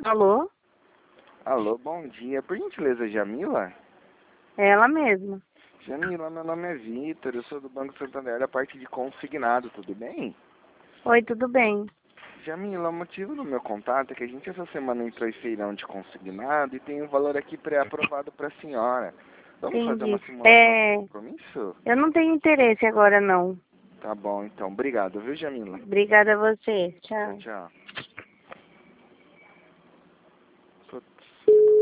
Alô? Alô, bom dia. Por gentileza, Jamila? É ela mesma. Jamila, meu nome é Vitor, eu sou do Banco Santander, da parte de consignado, tudo bem? Oi, tudo bem? Jamila, o motivo do meu contato é que a gente essa semana entrou em feirão de consignado e tem um valor aqui pré-aprovado para a senhora. Vamos fazer uma Entendi. simulação de compromisso? Eu não tenho interesse agora, não. Tá bom, então. Obrigado, viu, Jamila? Obrigada a você. Tchau, Tchau. tchau.